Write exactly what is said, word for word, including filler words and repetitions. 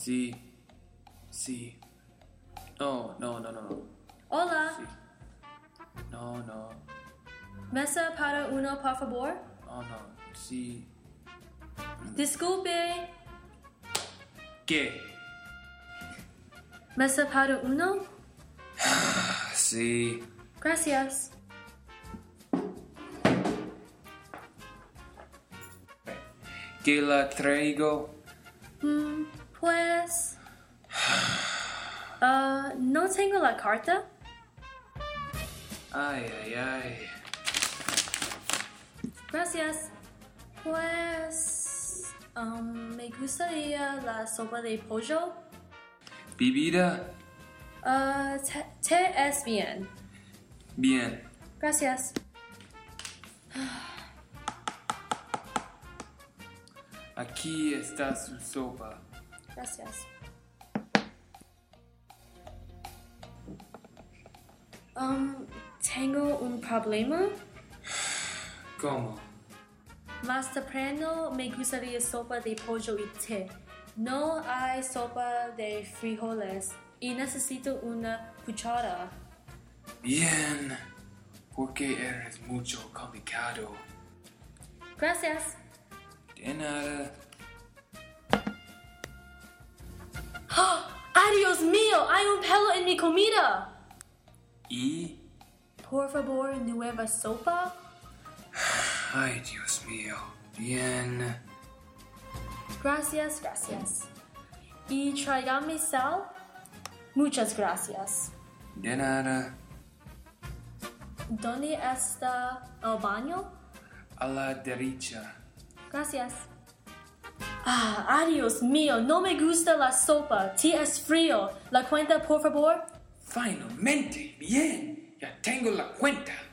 Sí. Sí. No, no, no, no. Hola. Sí. No, no. Mesa para uno, por favor. No, no. Sí. Disculpe. ¿Qué? Mesa para uno. Sí. Gracias. ¿Qué la traigo? Mm, pues... Uh, no tengo la carta. Ay, ay, ay. Gracias. Pues... Um, me gustaría la sopa de pollo. ¿Bebida? Uh, té, té es bien. Bien. Gracias. Aquí está su sopa. Gracias. Um, tengo un problema. ¿Cómo? Más temprano me gustaría sopa de pollo y té. No hay sopa de frijoles y necesito una cuchara. Bien. Porque eres mucho complicado. Gracias. De nada. ¡Oh! ¡Ay, Dios mío! ¡Hay un pelo en mi comida! ¿Y? Por favor, nueva sopa. Ay, Dios mío. Bien. Gracias, gracias. ¿Y tráigame sal? Muchas gracias. De nada. ¿Dónde está el baño? A la derecha. Gracias. Ah, ay, Dios mío, no me gusta la sopa. Té es frío. ¿La cuenta, por favor? Finalmente. Bien. Ya tengo la cuenta.